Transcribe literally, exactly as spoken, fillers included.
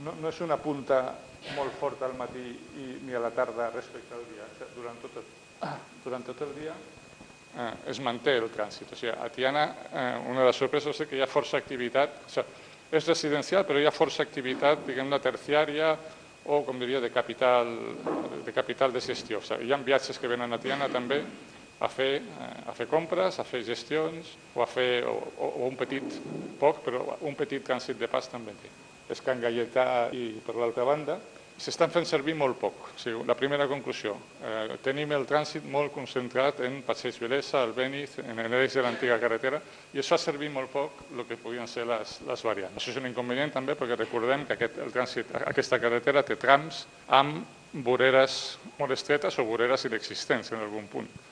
no, no és una punta molt forta al matí i, ni a la tarda respecte al dia. O sigui, durant, tot el, durant tot el dia eh, es manté el trànsit. O sigui, a Tiana eh, una de les sorpreses és que hi ha força activitat, o sigui, és residencial però hi ha força activitat, diguem-ne, terciària o, com diria, de capital de, capital de gestió. O sigui, hi ha viatges que venen a Tiana també a fer, a fer compres, a fer gestions o a fer o, o un petit, poc, però un petit trànsit de pas també té. És Can Gaietà i per l'altra banda s'estan fent servir molt poc. O sigui, la primera conclusió, eh, tenim el trànsit molt concentrat en Passeig Vilesa, el Béniz, en l'eix de l'antiga carretera i es fa servir molt poc el que podien ser les, les variants. Això és un inconvenient també perquè recordem que aquest, el trànsit, aquesta carretera té trams amb voreres molt estretes o voreres inexistents en algun punt.